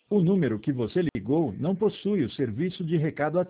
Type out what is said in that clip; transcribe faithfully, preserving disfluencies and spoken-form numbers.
O número que você ligou não possui o serviço de recado ativo.